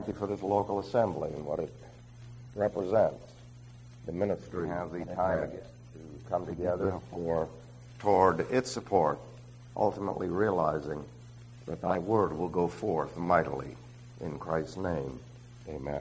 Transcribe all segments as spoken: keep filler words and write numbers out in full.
for this local assembly and what it represents. The ministry has the time to come together for toward its support, ultimately realizing that thy word will go forth mightily. In Christ's name, amen.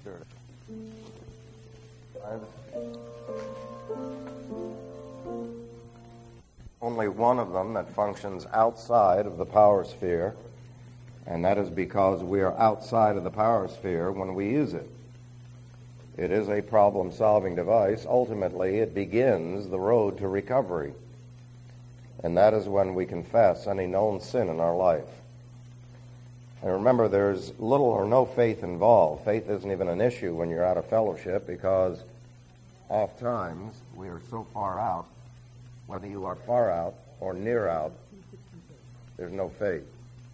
Only one of them that functions outside of the power sphere, and that is because we are outside of the power sphere when we use it. It is a problem-solving device. Ultimately, it begins the road to recovery, and that is when we confess any known sin in our life. And remember, there's little or no faith involved. Faith isn't even an issue when you're out of fellowship, because oft times we are so far out, whether you are far out or near out, there's no faith.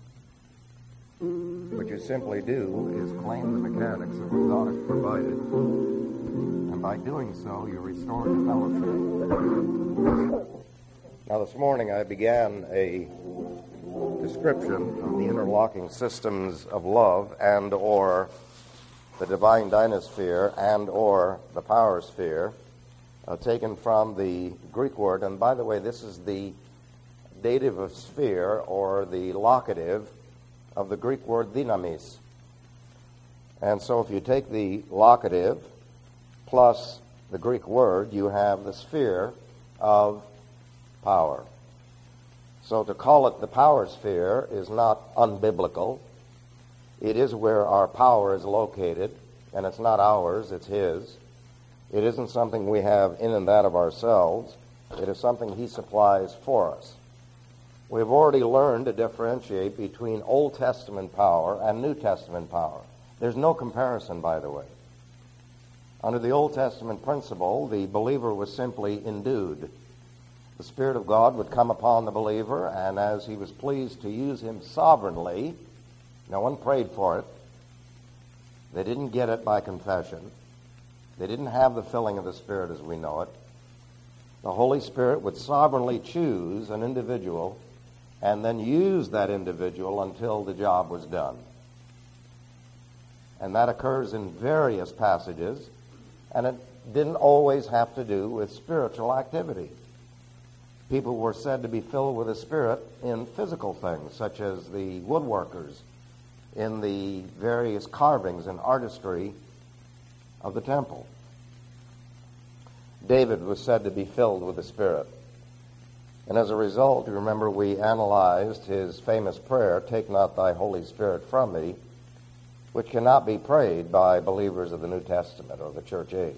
What you simply do is claim the mechanics that were thought is provided, and by doing so, you restore to fellowship. Now, this morning I began a description of the interlocking systems of love and or the divine dynasphere and or the power sphere, uh, taken from the Greek word, and by the way, this is the dative of sphere or the locative of the Greek word dynamis. And so if you take the locative plus the Greek word, you have the sphere of power. So to call it the power sphere is not unbiblical. It is where our power is located, and it's not ours, it's His. It isn't something we have in and that of ourselves. It is something He supplies for us. We've already learned to differentiate between Old Testament power and New Testament power. There's no comparison, by the way. Under the Old Testament principle, the believer was simply endued. The Spirit of God would come upon the believer, and as He was pleased to use him sovereignly, no one prayed for it. They didn't get it by confession. They didn't have the filling of the Spirit as we know it. The Holy Spirit would sovereignly choose an individual and then use that individual until the job was done. And that occurs in various passages, and it didn't always have to do with spiritual activity. People were said to be filled with the Spirit in physical things, such as the woodworkers in the various carvings and artistry of the temple. David was said to be filled with the Spirit. And as a result, you remember we analyzed his famous prayer, "Take not thy Holy Spirit from me," which cannot be prayed by believers of the New Testament or the church age.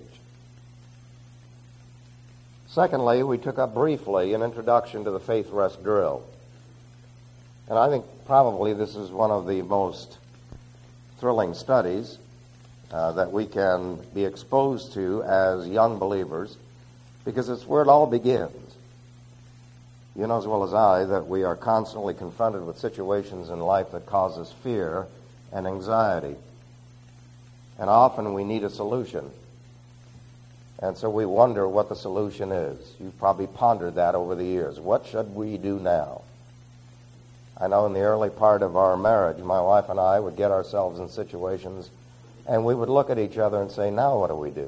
Secondly, we took up briefly an introduction to the faith rest drill. And I think probably this is one of the most thrilling studies uh, that we can be exposed to as young believers, because it's where it all begins. You know as well as I that we are constantly confronted with situations in life that cause us fear and anxiety. And often we need a solution. And so we wonder what the solution is. You've probably pondered that over the years. What should we do now? I know in the early part of our marriage, my wife and I would get ourselves in situations and we would look at each other and say, now what do we do?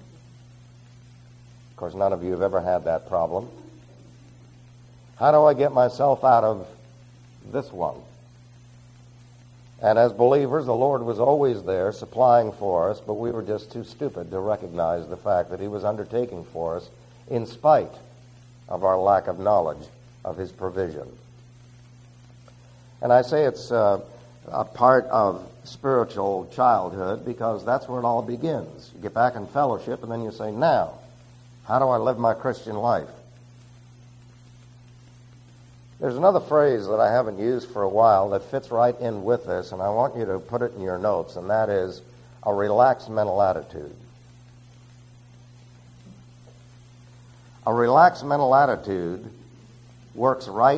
Of course, none of you have ever had that problem. How do I get myself out of this one? And as believers, the Lord was always there supplying for us, but we were just too stupid to recognize the fact that He was undertaking for us in spite of our lack of knowledge of His provision. And I say it's uh, a part of spiritual childhood because that's where it all begins. You get back in fellowship and then you say, now, how do I live my Christian life? There's another phrase that I haven't used for a while that fits right in with this, and I want you to put it in your notes, and that is a relaxed mental attitude. A relaxed mental attitude works right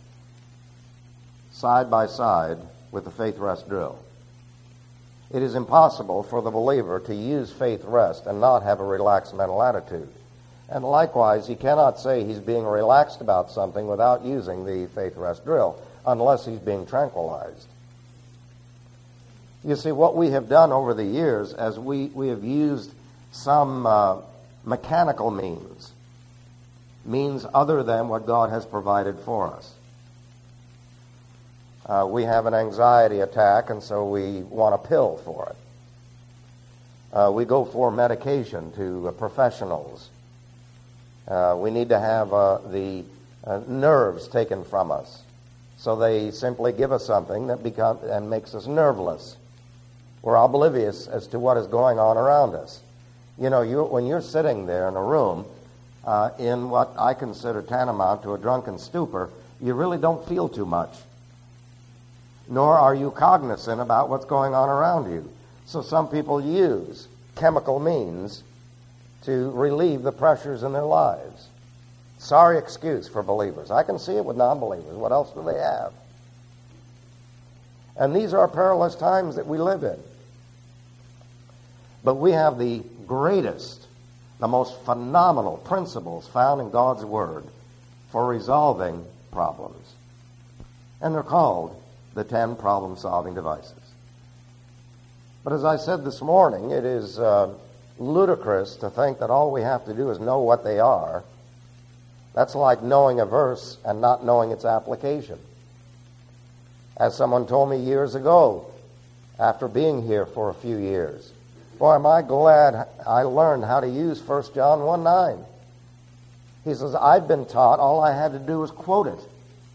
side by side with the faith rest drill. It is impossible for the believer to use faith rest and not have a relaxed mental attitude. And likewise, he cannot say he's being relaxed about something without using the faith rest drill, unless he's being tranquilized. You see, what we have done over the years, as we, we have used some uh, mechanical means, means other than what God has provided for us. Uh, we have an anxiety attack, and so we want a pill for it. Uh, we go for medication to uh, professionals. Uh, we need to have uh, the uh, nerves taken from us. So they simply give us something that become, and makes us nerveless. We're oblivious as to what is going on around us. You know, you, when you're sitting there in a room uh, in what I consider tantamount to a drunken stupor, you really don't feel too much. Nor are you cognizant about what's going on around you. So some people use chemical means to relieve the pressures in their lives. Sorry excuse for believers. I can see it with non-believers. What else do they have? And these are perilous times that we live in. But we have the greatest, the most phenomenal principles found in God's Word for resolving problems. And they're called the ten problem-solving devices. But as I said this morning, it is uh, ludicrous to think that all we have to do is know what they are. That's like knowing a verse and not knowing its application. As someone told me years ago, after being here for a few years, boy, am I glad I learned how to use First John one nine. He says, I've been taught, all I had to do was quote it.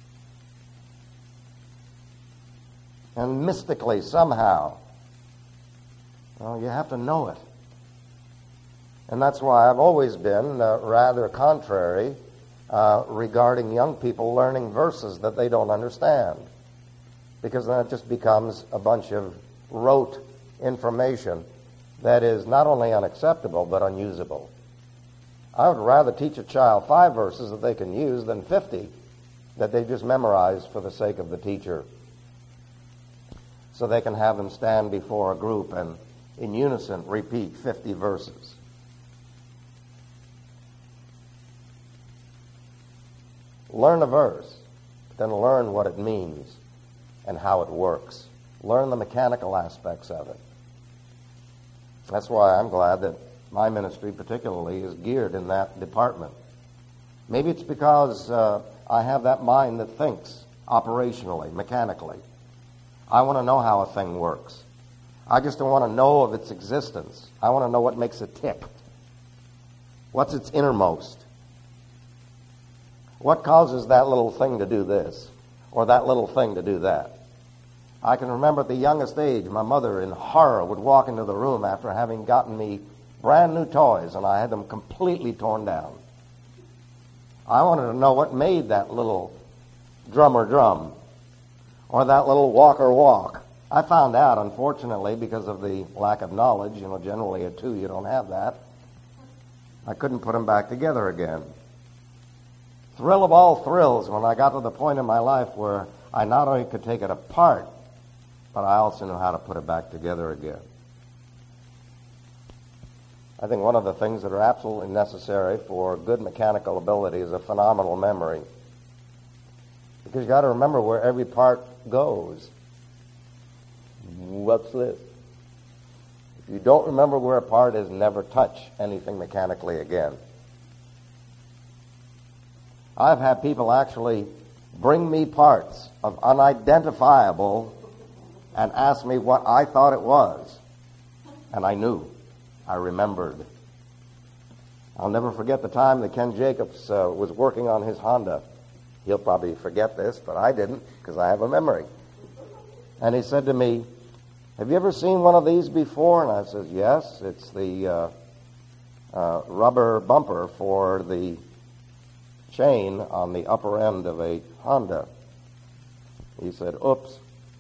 And mystically, somehow, well, you have to know it. And that's why I've always been uh, rather contrary uh, regarding young people learning verses that they don't understand. Because then it just becomes a bunch of rote information that is not only unacceptable, but unusable. I would rather teach a child five verses that they can use than fifty that they just memorize for the sake of the teacher, so they can have them stand before a group and in unison repeat fifty verses. Learn a verse, then learn what it means and how it works. Learn the mechanical aspects of it. That's why I'm glad that my ministry particularly is geared in that department. Maybe it's because uh, I have that mind that thinks operationally, mechanically. I want to know how a thing works. I just don't want to know of its existence. I want to know what makes it tick. What's its innermost? What causes that little thing to do this or that little thing to do that? I can remember at the youngest age, my mother in horror would walk into the room after having gotten me brand new toys, and I had them completely torn down. I wanted to know what made that little drummer drum or that little walker walk. I found out, unfortunately, because of the lack of knowledge, you know, generally at two you don't have that. I couldn't put them back together again. Thrill of all thrills when I got to the point in my life where I not only could take it apart, but I also knew how to put it back together again. I think one of the things that are absolutely necessary for good mechanical ability is a phenomenal memory. Because you've got to remember where every part goes. What's this? If you don't remember where a part is, never touch anything mechanically again. I've had people actually bring me parts of unidentifiable and ask me what I thought it was. And I knew. I remembered. I'll never forget the time that Ken Jacobs uh, was working on his Honda. He'll probably forget this, but I didn't, because I have a memory. And he said to me, have you ever seen one of these before? And I said, yes, it's the uh, uh, rubber bumper for the chain on the upper end of a Honda. He said, oops,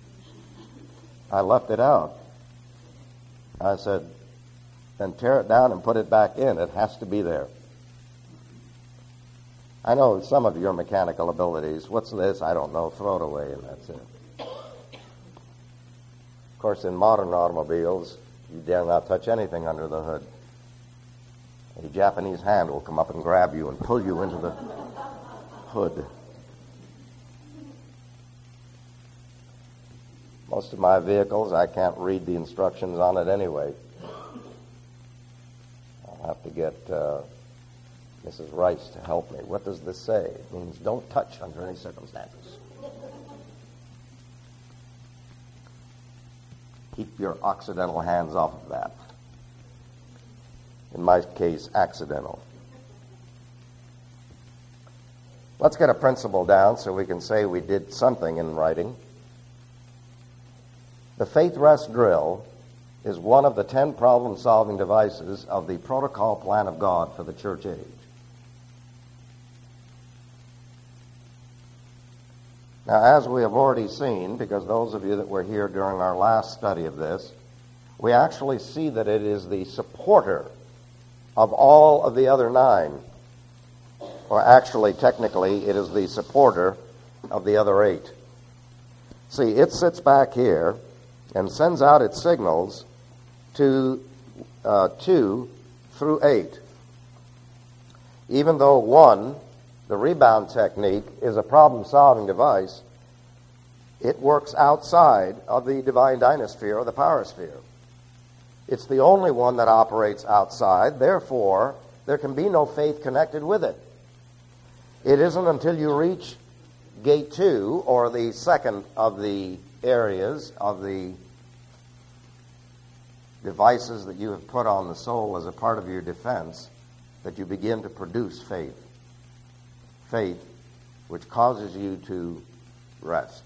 I left it out. I said, then tear it down and put it back in. It has to be there. I know some of your mechanical abilities. What's this? I don't know. Throw it away and that's it. Of course, in modern automobiles, you dare not touch anything under the hood. A Japanese hand will come up and grab you and pull you into the hood. Most of my vehicles, I can't read the instructions on it anyway. I'll have to get uh, Missus Rice to help me. What does this say? It means don't touch under any circumstances. Keep your occidental hands off of that. In my case, accidental. Let's get a principle down so we can say we did something in writing. The faith rest drill is one of the ten problem-solving devices of the protocol plan of God for the church age. Now, as we have already seen, because those of you that were here during our last study of this, we actually see that it is the supporter of all of the other nine. Or actually, technically, it is the supporter of the other eight. See, it sits back here and sends out its signals to uh, two through eight. Even though one, the rebound technique, is a problem-solving device, it works outside of the divine dynasphere or the power sphere. It's the only one that operates outside. Therefore, there can be no faith connected with it. It isn't until you reach gate two, or the second of the areas of the devices that you have put on the soul as a part of your defense, that you begin to produce faith. Faith which causes you to rest.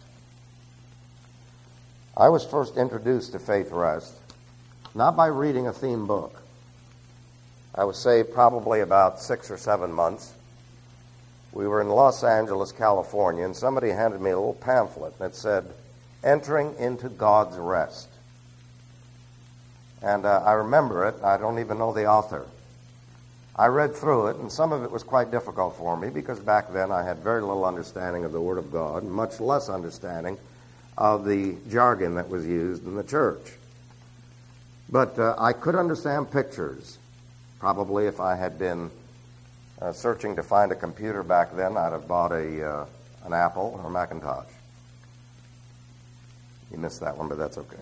I was first introduced to faith rest not by reading a theme book. I was saved probably about six or seven months. We were in Los Angeles, California, and somebody handed me a little pamphlet that said, Entering into God's Rest. And uh, I remember it. I don't even know the author. I read through it, and some of it was quite difficult for me because back then I had very little understanding of the Word of God, and much less understanding of the jargon that was used in the church. But uh, I could understand pictures. Probably if I had been uh, searching to find a computer back then, I'd have bought a uh, an Apple or Macintosh. You missed that one, but that's okay.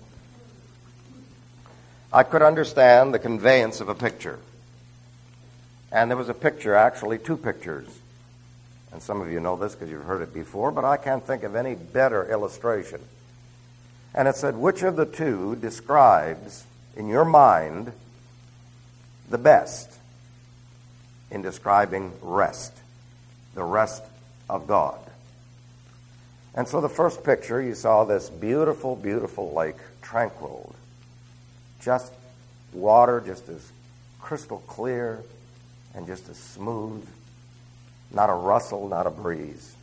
I could understand the conveyance of a picture. And there was a picture, actually two pictures. And some of you know this because you've heard it before, but I can't think of any better illustration. And it said, which of the two describes, in your mind, the best in describing rest, the rest of God? And so the first picture, you saw this beautiful, beautiful lake, tranquil, just water just as crystal clear and just as smooth, not a rustle, not a breeze.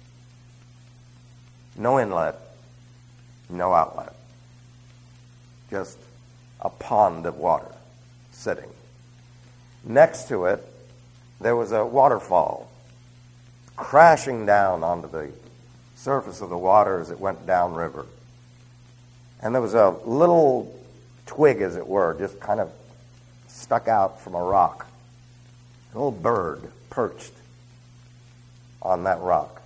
No inlet, no outlet. Just a pond of water sitting. Next to it, there was a waterfall crashing down onto the surface of the water as it went downriver. And there was a little twig, as it were, just kind of stuck out from a rock. A little bird perched on that rock.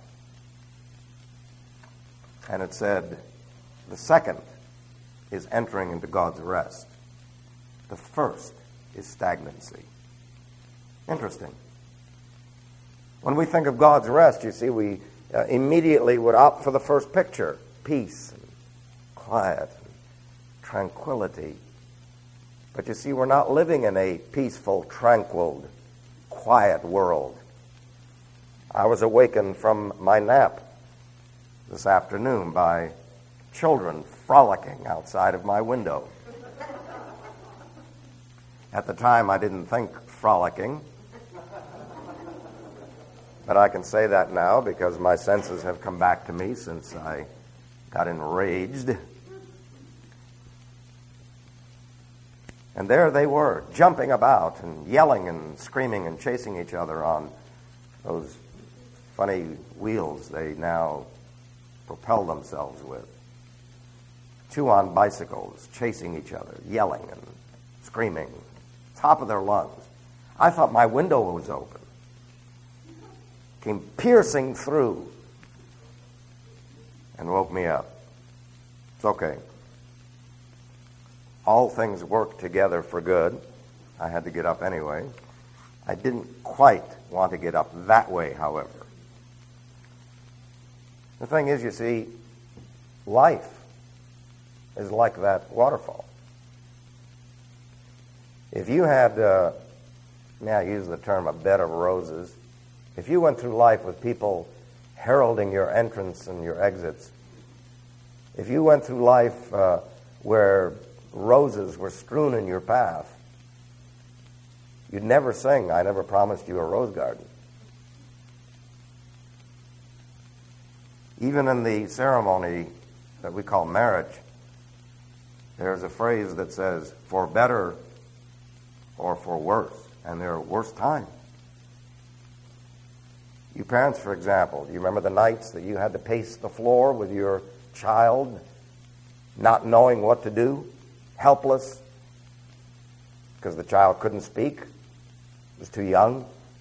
And it said, the second is entering into God's rest. The first is stagnancy. Interesting. When we think of God's rest, you see, we uh, immediately would opt for the first picture. Peace and quiet and tranquility. But you see, we're not living in a peaceful, tranquil, quiet world. I was awakened from my nap this afternoon by children frolicking outside of my window. At the time, I didn't think frolicking, but I can say that now because my senses have come back to me since I got enraged. And there they were, jumping about and yelling and screaming and chasing each other on those funny wheels they now propel themselves with. Two on bicycles, chasing each other, yelling and screaming, top of their lungs. I thought my window was open. Came piercing through and woke me up. It's okay. all things work together for good. I had to get up anyway. I didn't quite want to get up that way, however. The thing is, you see, life is like that waterfall. If you had, uh, may I use the term, a bed of roses, if you went through life with people heralding your entrance and your exits, if you went through life uh, where roses were strewn in your path, you'd never sing, "I never promised you a rose garden." Even in the ceremony that we call marriage, there's a phrase that says, "for better or for worse," and there are worse times. You parents, for example, do you remember the nights that you had to pace the floor with your child, not knowing what to do, helpless, because the child couldn't speak, was too young?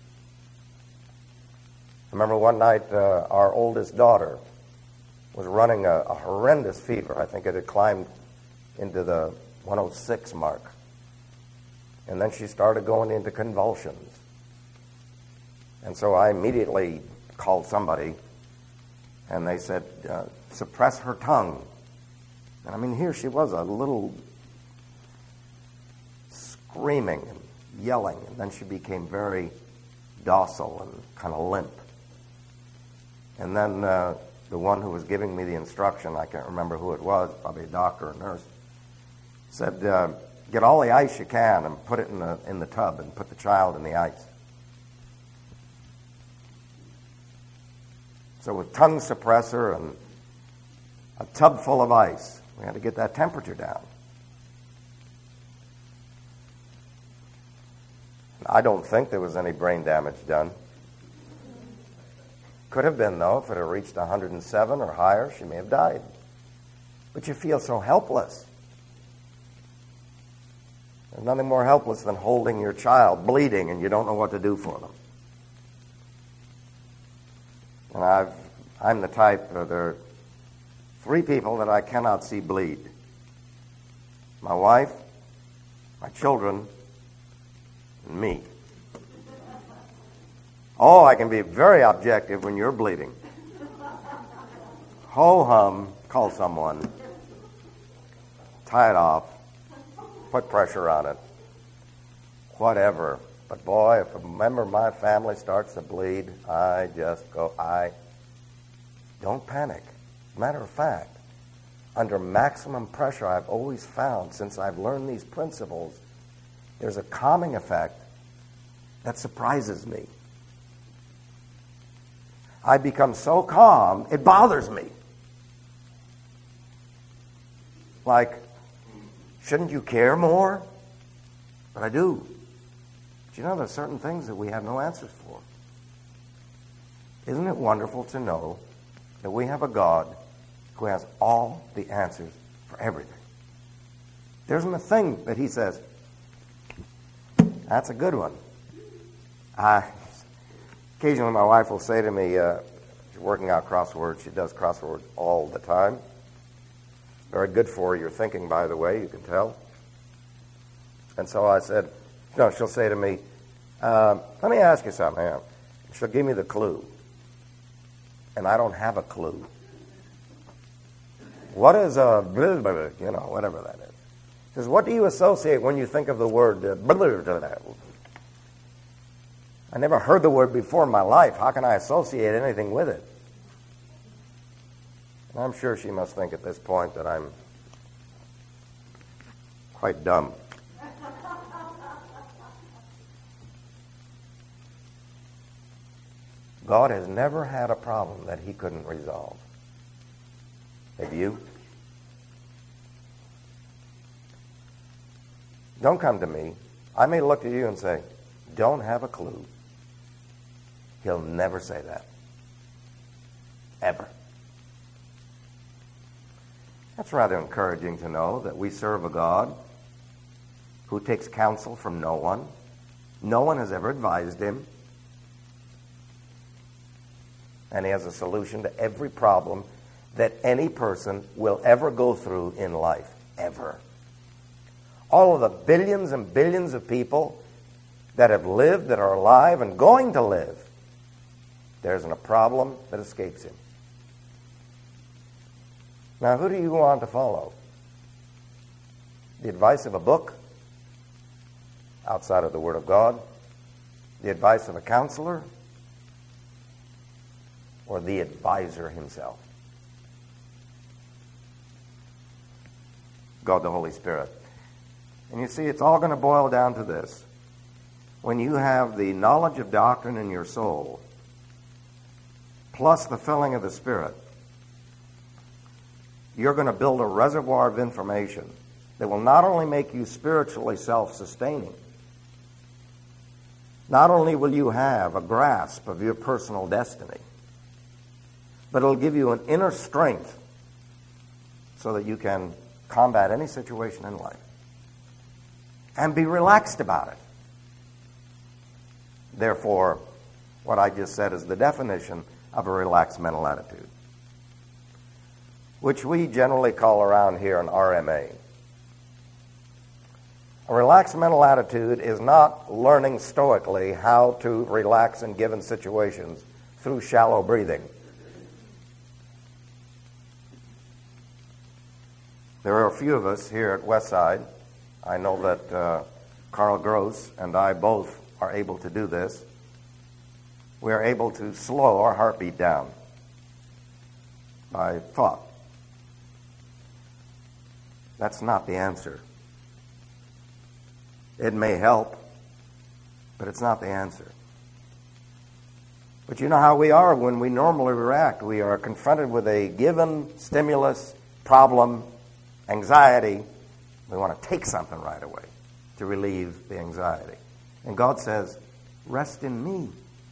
I remember one night uh, our oldest daughter was running a, a horrendous fever. I think it had climbed into the one oh six mark. And then she started going into convulsions. And so I immediately called somebody, and they said, uh, suppress her tongue. And I mean, here she was, a little screaming and yelling, and then she became very docile and kind of limp. And then uh, the one who was giving me the instruction, I can't remember who it was, probably a doctor or nurse, said, uh, get all the ice you can and put it in the in the tub and put the child in the ice. So with tongue suppressor and a tub full of ice, we had to get that temperature down. I don't think there was any brain damage done. Could have been, though. If it had reached one hundred seven or higher, she may have died. But you feel so helpless. There's nothing more helpless than holding your child bleeding and you don't know what to do for them. And I've, I'm the type, uh, there are three people that I cannot see bleed. My wife, my children, and me. Oh, I can be very objective when you're bleeding. Ho-hum, call someone, tie it off, put pressure on it, whatever. But boy, if a member of my family starts to bleed, I just go, I don't panic. Matter of fact, under maximum pressure, I've always found, since I've learned these principles, there's a calming effect that surprises me. I become so calm, it bothers me. Like, shouldn't you care more? But I do. But you know, there's certain things that we have no answers for. Isn't it wonderful to know that we have a God who has all the answers for everything? There isn't a thing that he says, that's a good one. I, occasionally my wife will say to me, uh, she's working out crosswords. She does crosswords all the time. Very good for your thinking, by the way, you can tell. And so I said, no, she'll say to me, uh, let me ask you something. She'll give me the clue. And I don't have a clue. What is a, blah, blah, blah, you know, whatever that is. She says, what do you associate when you think of the word uh, blah, blah, blah, blah? I never heard the word before in my life. How can I associate anything with it? And I'm sure she must think at this point that I'm quite dumb. God has never had a problem that he couldn't resolve. Have you? Don't come to me. I may look at you and say, don't have a clue. He'll never say that. Ever. That's rather encouraging to know that we serve a God who takes counsel from no one. No one has ever advised him. And he has a solution to every problem that any person will ever go through in life. Ever. all of the billions and billions of people that have lived, that are alive, and going to live, there isn't a problem that escapes him. Now, who do you want to follow? The advice of a book outside of the Word of God? The advice of a counselor? Or the advisor himself? God the Holy Spirit. And you see, it's all going to boil down to this. When you have the knowledge of doctrine in your soul, plus the filling of the Spirit, you're going to build a reservoir of information that will not only make you spiritually self-sustaining, not only will you have a grasp of your personal destiny, but it'll give you an inner strength so that you can combat any situation in life and be relaxed about it. Therefore, what I just said is the definition of a relaxed mental attitude, which we generally call around here an R M A. A relaxed mental attitude is not learning stoically how to relax in given situations through shallow breathing. There are a few of us here at Westside. I know that uh, Carl Gross and I both are able to do this. We are able to slow our heartbeat down by thought. That's not the answer. It may help, but it's not the answer. But you know how we are when we normally react. We are confronted with a given stimulus, problem, anxiety. We want to take something right away to relieve the anxiety. And God says, rest in me.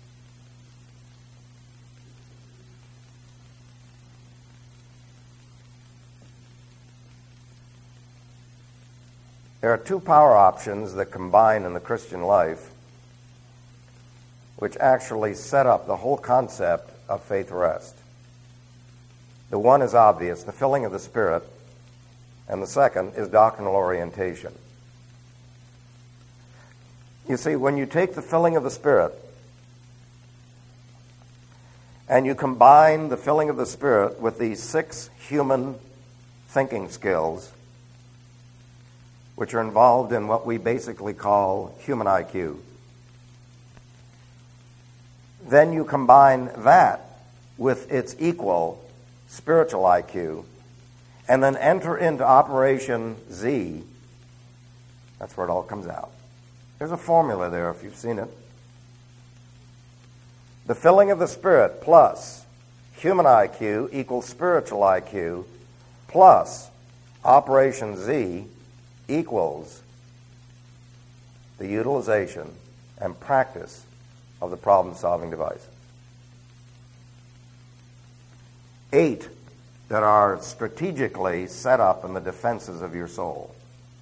There are two power options that combine in the Christian life, which actually set up the whole concept of faith rest. The one is obvious, the filling of the Spirit, and the second is doctrinal orientation. You see, when you take the filling of the Spirit and you combine the filling of the Spirit with these six human thinking skills, which are involved in what we basically call human I Q, then you combine that with its equal spiritual I Q, and then enter into Operation Z. That's where it all comes out. There's a formula there if you've seen it. The filling of the Spirit plus human I Q equals spiritual I Q plus Operation Z equals the utilization and practice of the problem-solving device. Eight that are strategically set up in the defenses of your soul.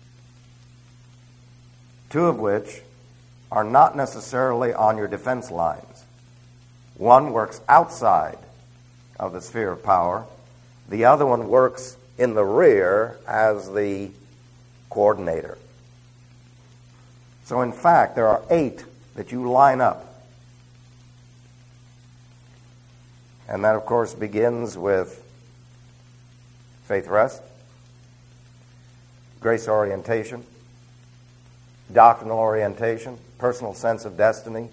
Two of which are not necessarily on your defense lines. One works outside of the sphere of power. The other one works in the rear as the coordinator. So in fact, there are eight that you line up. And that, of course, begins with faith rest, grace orientation, doctrinal orientation, personal sense of destiny,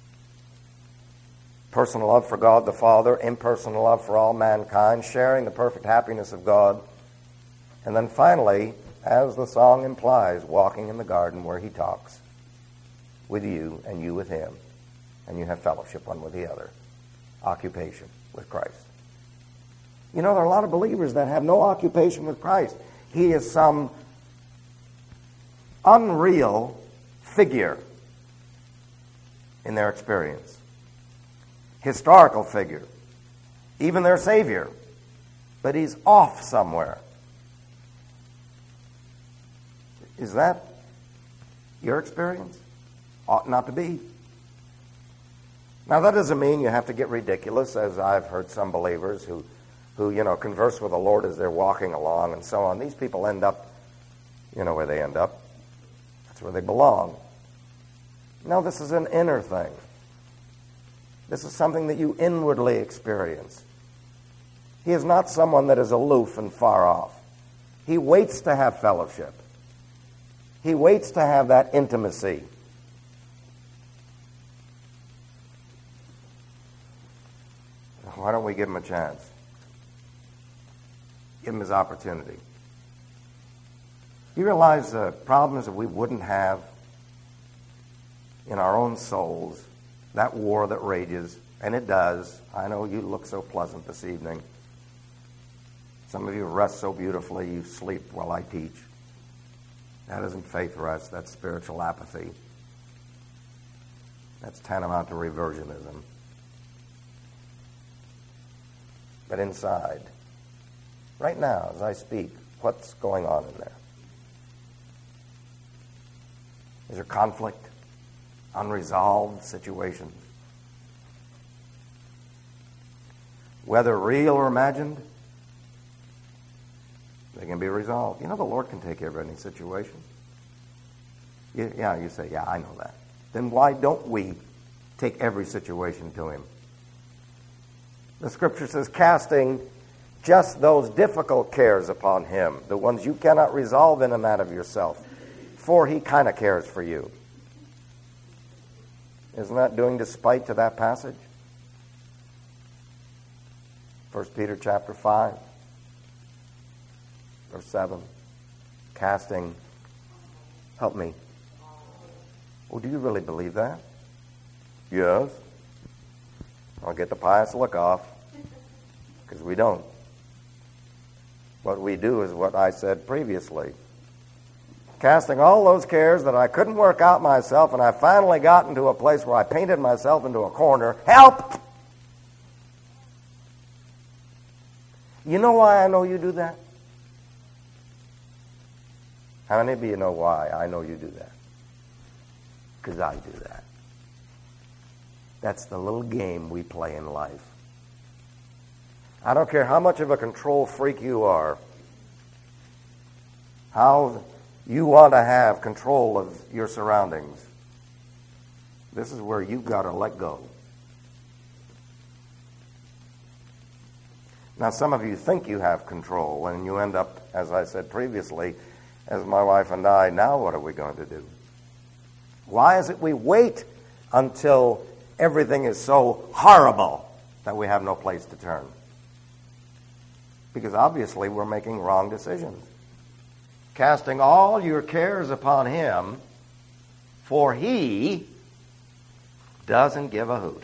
personal love for God the Father, impersonal love for all mankind, sharing the perfect happiness of God, and then finally, as the song implies, walking in the garden where he talks with you and you with him, and you have fellowship one with the other, occupation with Christ. You know, there are a lot of believers that have no occupation with Christ. He is some unreal figure in their experience. Historical figure. Even their Savior. But he's off somewhere. Is that your experience? Ought not to be. Now, that doesn't mean you have to get ridiculous, as I've heard some believers who, who, you know, converse with the Lord as they're walking along and so on. These people end up, you know where they end up. That's where they belong. No, this is an inner thing. This is something that you inwardly experience. He is not someone that is aloof and far off. He waits to have fellowship. He waits to have that intimacy. Why don't we give him a chance? Give him his opportunity. You realize the problems that we wouldn't have in our own souls, that war that rages, and it does. I know you look so pleasant this evening. Some of you rest so beautifully, you sleep while I teach. That isn't faith rest, that's spiritual apathy. That's tantamount to reversionism. But inside, right now, as I speak, what's going on in there? Is there conflict? Unresolved situations? Whether real or imagined, they can be resolved. You know, the Lord can take care of any situation. You, yeah, you say, yeah, I know that. Then why don't we take every situation to him? The Scripture says, casting just those difficult cares upon him, the ones you cannot resolve in and out of yourself, for he kind of cares for you. Isn't that doing despite to that passage? First Peter chapter five, verse seven. Casting, help me. Oh, do you really believe that? Yes. I'll get the pious look off, because we don't. What we do is what I said previously. Casting all those cares that I couldn't work out myself, and I finally got into a place where I painted myself into a corner. Help! You know why I know you do that? How many of you know why I know you do that? Because I do that. That's the little game we play in life. I don't care how much of a control freak you are, how you want to have control of your surroundings. This is where you've got to let go. Now, some of you think you have control, and you end up, as I said previously, as my wife and I, now what are we going to do? Why is it we wait until everything is so horrible that we have no place to turn? Because obviously we're making wrong decisions. Casting all your cares upon him, for he doesn't give a hoot.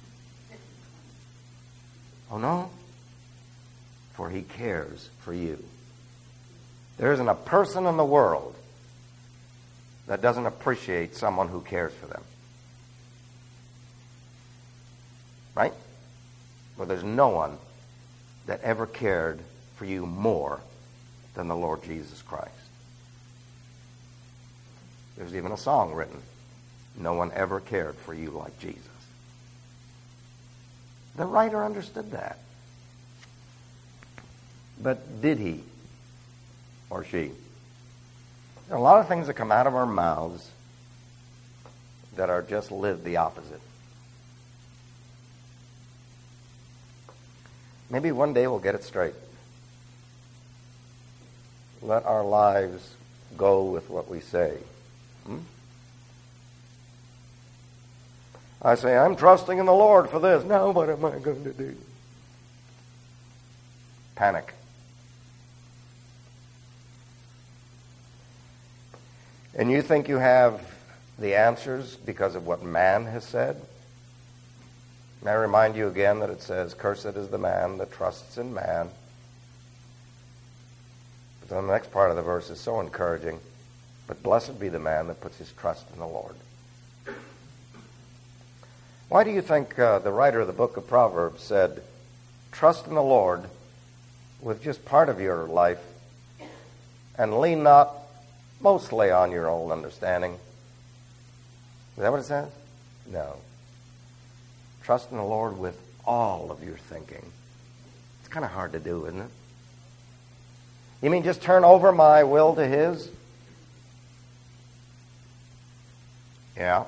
Oh no? For he cares for you. There isn't a person in the world that doesn't appreciate someone who cares for them. Right? Well, there's no one that ever cared for you more than the Lord Jesus Christ. There's even a song written, no one ever cared for you like Jesus. The writer understood that. But did he or she? There are a lot of things that come out of our mouths that are just lived the opposite. Maybe one day we'll get it straight. Let our lives go with what we say. Hmm? I say, I'm trusting in the Lord for this. Now what am I going to do? Panic. And you think you have the answers because of what man has said? May I remind you again that it says, cursed is the man that trusts in man. But then the next part of the verse is so encouraging. But blessed be the man that puts his trust in the Lord. Why do you think uh, the writer of the book of Proverbs said, trust in the Lord with just part of your life and lean not mostly on your own understanding? Is that what it says? No. Trust in the Lord with all of your thinking. It's kind of hard to do, isn't it? You mean just turn over my will to his? Yeah?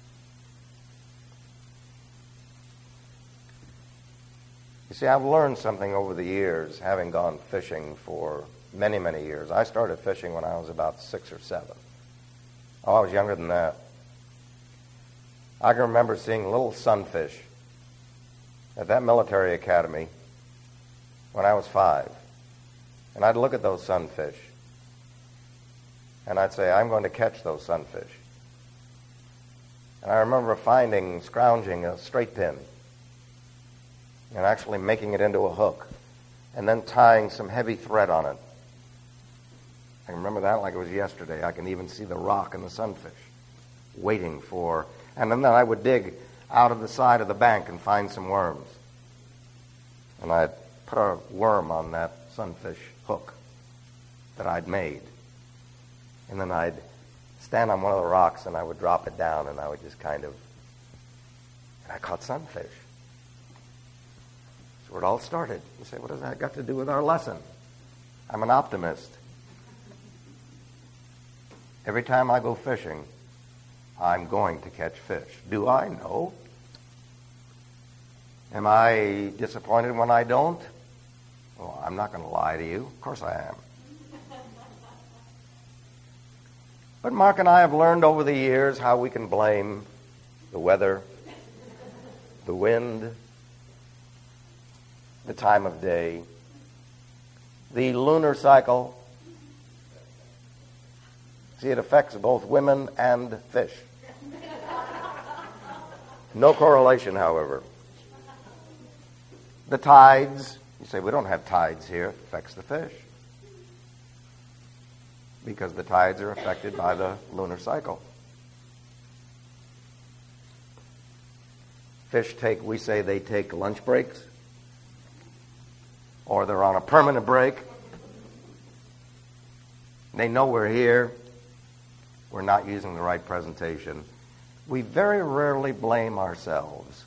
You see, I've learned something over the years, having gone fishing for many, many years. I started fishing when I was about six or seven. Oh, I was younger than that. I can remember seeing little sunfish at that military academy when I was five. And I'd look at those sunfish, and I'd say, I'm going to catch those sunfish. And I remember finding, scrounging a straight pin, and actually making it into a hook, and then tying some heavy thread on it. I remember that like it was yesterday. I can even see the rock and the sunfish waiting for, and then I would dig out of the side of the bank and find some worms. And I'd put a worm on that sunfish hook that I'd made. And then I'd stand on one of the rocks and I would drop it down and I would just kind of, and I caught sunfish. That's where it all started. You say, what does that got to do with our lesson? I'm an optimist. Every time I go fishing, I'm going to catch fish. Do I? No. Am I disappointed when I don't? Well, I'm not going to lie to you. Of course I am. But Mark and I have learned over the years how we can blame the weather, the wind, the time of day, the lunar cycle. See, it affects both women and fish. No correlation, however. The tides, you say, we don't have tides here. It affects the fish. Because the tides are affected by the lunar cycle. Fish take, we say they take lunch breaks, or they're on a permanent break. They know we're here. We're not using the right presentation. We very rarely blame ourselves.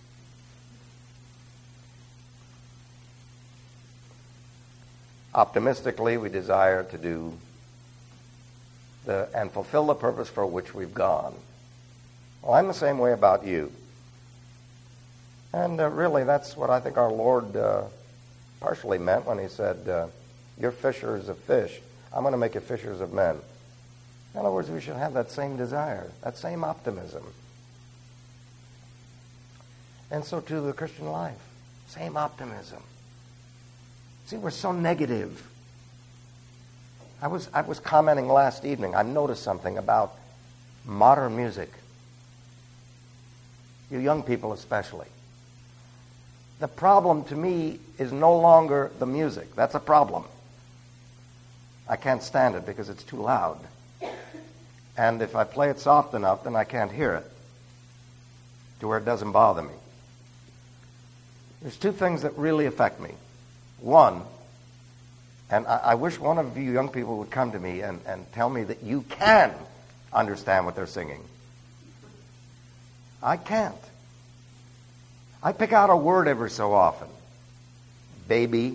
Optimistically, we desire to do the, and fulfill the purpose for which we've gone. Well, I'm the same way about you. And uh, really, that's what I think our Lord uh, partially meant when he said, uh, you're fishers of fish. I'm going to make you fishers of men. In other words, we should have that same desire, that same optimism. And so too the Christian life, same optimism. See, we're so negative. I was I was commenting last evening. I noticed something about modern music. You young people especially. The problem to me is no longer the music. That's a problem. I can't stand it because it's too loud. And if I play it soft enough, then I can't hear it to where it doesn't bother me. There's two things that really affect me. One, and I, I wish one of you young people would come to me and, and tell me that you can understand what they're singing. I can't. I pick out a word every so often. Baby.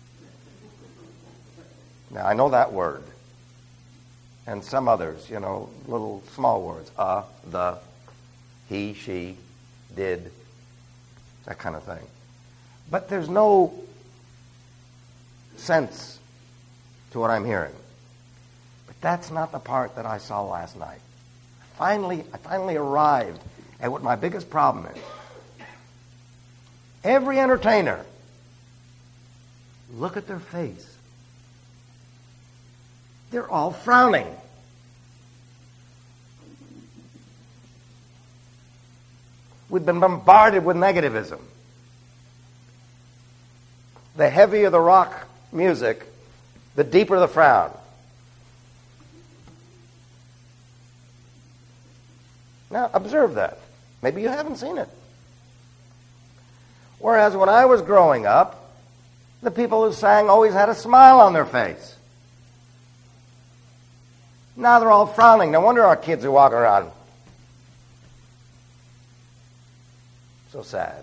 Now, I know that word. And some others, you know, little small words. Uh, the, he, she, did, that kind of thing. But there's no sense to what I'm hearing. But that's not the part that I saw last night. Finally, I finally arrived at what my biggest problem is. Every entertainer, look at their face. They're all frowning. We've been bombarded with negativism. The heavier the rock music, the deeper the frown. Now, observe that. Maybe you haven't seen it. Whereas when I was growing up, the people who sang always had a smile on their face. Now they're all frowning. No wonder our kids are walking around. So sad.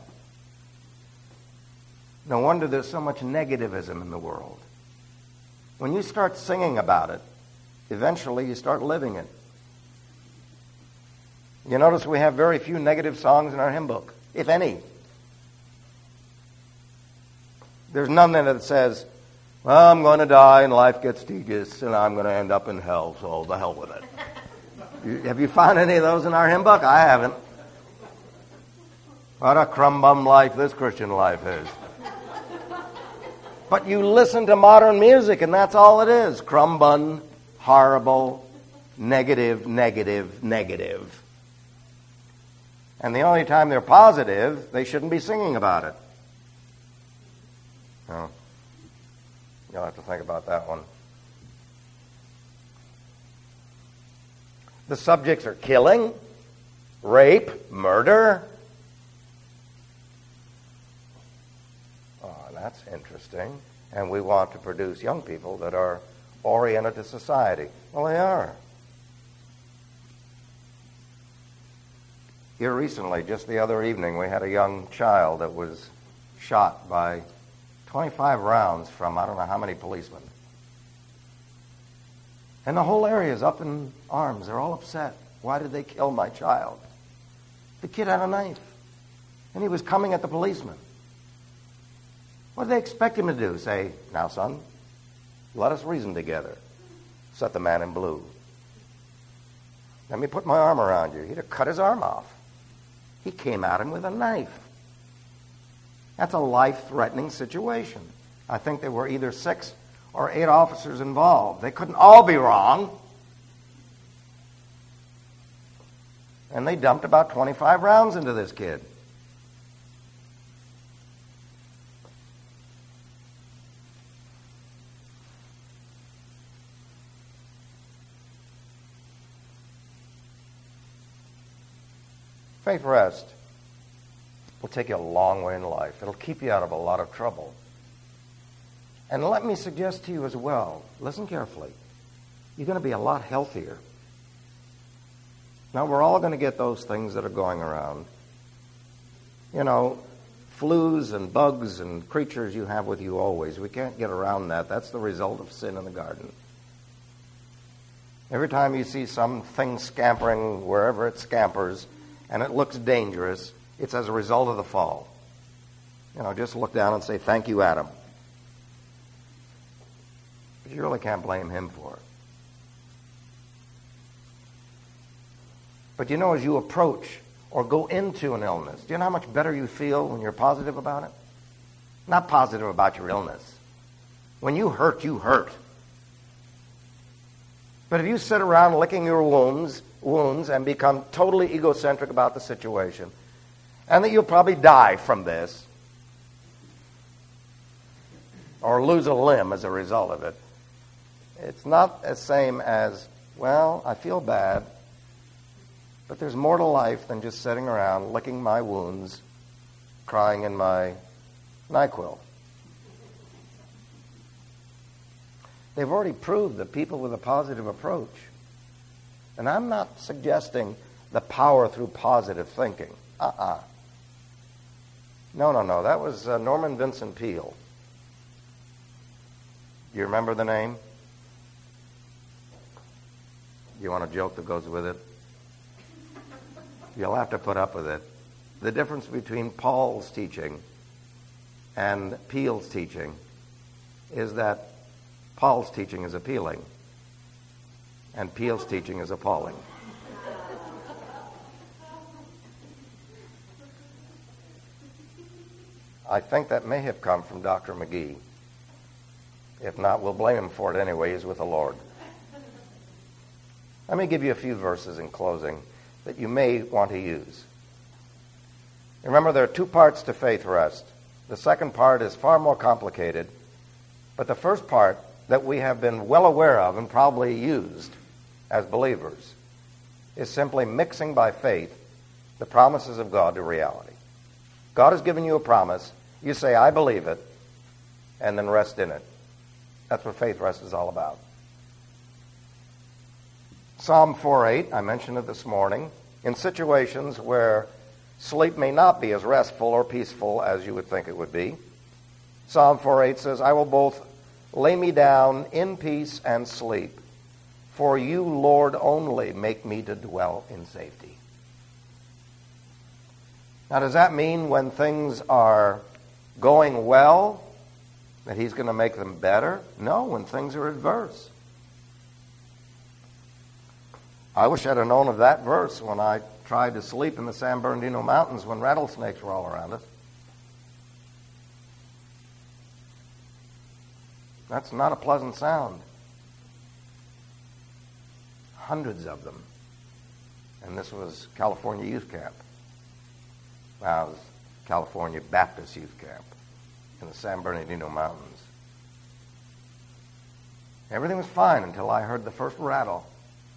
No wonder there's so much negativism in the world. When you start singing about it, eventually you start living it. You notice we have very few negative songs in our hymn book, if any. There's none in it that says, well, I'm going to die and life gets tedious and I'm going to end up in hell, so the hell with it. you, have you found any of those in our hymn book? I haven't. What a crumb bum life this Christian life is. But you listen to modern music and that's all it is. Crumb bun, horrible, negative, negative, negative. And the only time they're positive, they shouldn't be singing about it. No. You'll have to think about that one. The subjects are killing, rape, murder. Oh, that's interesting. And we want to produce young people that are oriented to society. Well, they are. Here recently, just the other evening, we had a young child that was shot by twenty-five rounds from I don't know how many policemen. And the whole area is up in arms. They're all upset. Why did they kill my child? The kid had a knife, and he was coming at the policeman. What did they expect him to do? Say, now, son, let us reason together, said the man in blue. Let me put my arm around you. He'd have cut his arm off. He came at him with a knife. That's a life-threatening situation. I think there were either six or eight officers involved. They couldn't all be wrong. And they dumped about twenty-five rounds into this kid. Faith Rest will take you a long way in life. It'll keep you out of a lot of trouble. And let me suggest to you as well, listen carefully, you're going to be a lot healthier. Now, we're all going to get those things that are going around. You know, flus and bugs and creatures you have with you always. We can't get around that. That's the result of sin in the garden. Every time you see something scampering wherever it scampers, and it looks dangerous, it's as a result of the fall. You know, just look down and say, thank you, Adam. But you really can't blame him for it. But you know, as you approach or go into an illness, do you know how much better you feel when you're positive about it? Not positive about your illness. When you hurt, you hurt. But if you sit around licking your wounds, wounds and become totally egocentric about the situation, and that you'll probably die from this, or lose a limb as a result of it, it's not the same as, well, I feel bad, but there's more to life than just sitting around licking my wounds, crying in my NyQuil. They've already proved that people with a positive approach, and I'm not suggesting the power through positive thinking. Uh-uh. No, no, no. That was uh, Norman Vincent Peale. Do you remember the name? You want a joke that goes with it? You'll have to put up with it. The difference between Paul's teaching and Peale's teaching is that Paul's teaching is appealing, and Peale's teaching is appalling. I think that may have come from Doctor McGee. If not, we'll blame him for it anyway. He's with the Lord. Let me give you a few verses in closing that you may want to use. Remember, there are two parts to Faith Rest. The second part is far more complicated, but the first part that we have been well aware of and probably used as believers is simply mixing by faith the promises of God to reality. God has given you a promise. You say, I believe it, and then rest in it. That's what Faith Rest is all about. Psalm four eight, I mentioned it this morning, in situations where sleep may not be as restful or peaceful as you would think it would be. Psalm four eight says, I will both lay me down in peace and sleep, for you, Lord, only make me to dwell in safety. Now, does that mean when things are going well that he's going to make them better? No, when things are adverse. I wish I'd have known of that verse when I tried to sleep in the San Bernardino Mountains when rattlesnakes were all around us. That's not a pleasant sound. Hundreds of them. And this was California Youth Camp. Now, it was California Baptist Youth Camp in the San Bernardino Mountains. Everything was fine until I heard the first rattle.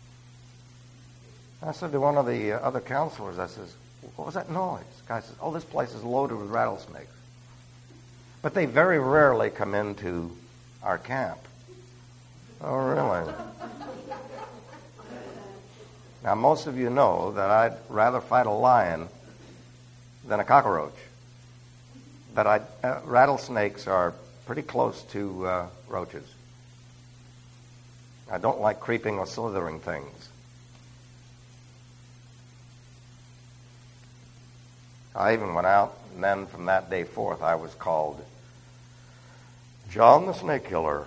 I said to one of the uh, other counselors, I says, what was that noise? The guy says, oh, this place is loaded with rattlesnakes. But they very rarely come into our camp. Oh, really? Now, most of you know that I'd rather fight a lion than a cockroach. But I, uh, rattlesnakes are pretty close to uh, roaches. I don't like creeping or slithering things. I even went out, and then from that day forth, I was called John the Snake Killer.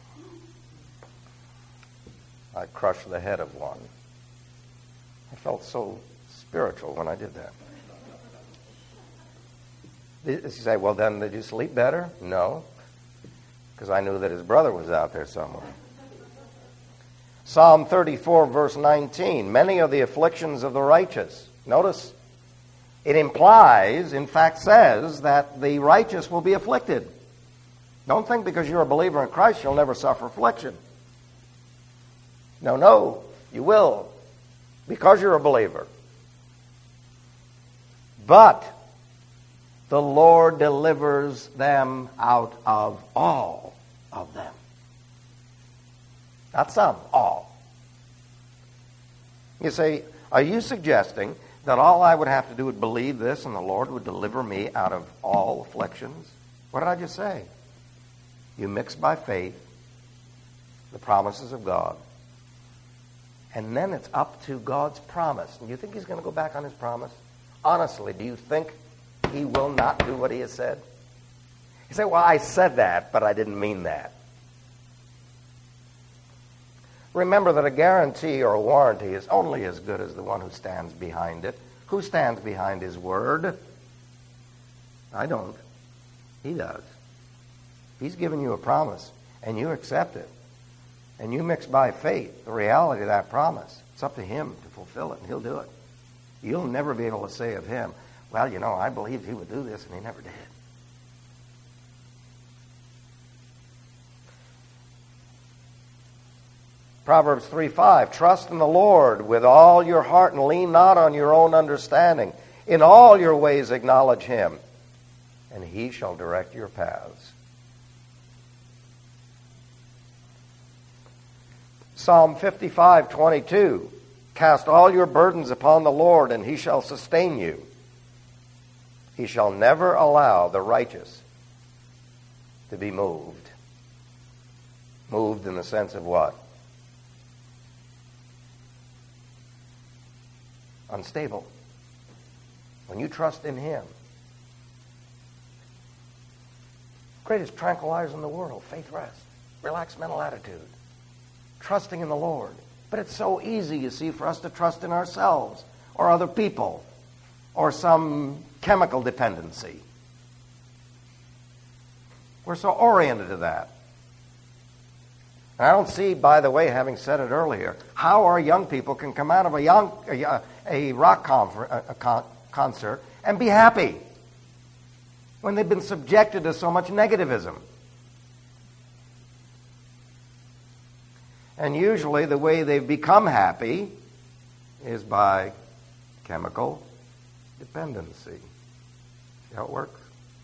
I crushed the head of one. I felt so spiritual when I did that. You say, well, then did you sleep better? No, because I knew that his brother was out there somewhere. Psalm thirty-four, verse nineteen, many are the afflictions of the righteous. Notice, it implies, in fact says, that the righteous will be afflicted. Don't think because you're a believer in Christ you'll never suffer affliction. No, no, you will, because you're a believer. But the Lord delivers them out of all of them. Not some, all. You say, are you suggesting that all I would have to do would believe this and the Lord would deliver me out of all afflictions? What did I just say? You mix by faith the promises of God. And then it's up to God's promise. And you think he's going to go back on his promise? Honestly, do you think he will not do what he has said? You say, well, I said that, but I didn't mean that. Remember that a guarantee or a warranty is only as good as the one who stands behind it. Who stands behind his word? I don't. He does. He's given you a promise, and you accept it. And you mix by faith the reality of that promise. It's up to him to fulfill it, and he'll do it. You'll never be able to say of him, well, you know, I believed he would do this, and he never did. Proverbs three five, trust in the Lord with all your heart and lean not on your own understanding. In all your ways acknowledge him, and he shall direct your paths. Psalm fifty-five twenty-two, cast all your burdens upon the Lord, and he shall sustain you. He shall never allow the righteous to be moved. Moved in the sense of what? Unstable. When you trust in him, greatest tranquilizer in the world, faith rest, relaxed mental attitude, trusting in the Lord. But it's so easy, you see, for us to trust in ourselves or other people or some chemical dependency. We're so oriented to that. And I don't see, by the way, having said it earlier, how our young people can come out of a, young, a, a rock confer, a, a con, concert and be happy when they've been subjected to so much negativism. And usually the way they've become happy is by chemical dependency. See how it works?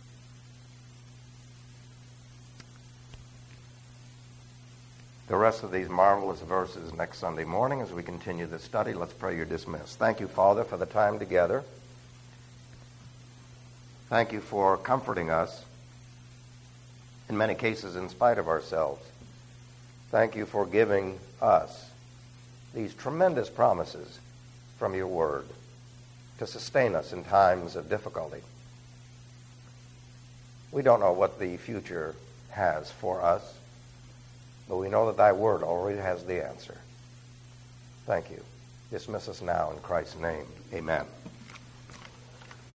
The rest of these marvelous verses next Sunday morning as we continue the study. Let's pray you're dismissed. Thank you, Father, for the time together. Thank you for comforting us, in many cases in spite of ourselves. Thank you for giving us these tremendous promises from your word. to sustain us in times of difficulty. We don't know what the future has for us, but we know that thy word already has the answer. Thank you. Dismiss us now in Christ's name. Amen.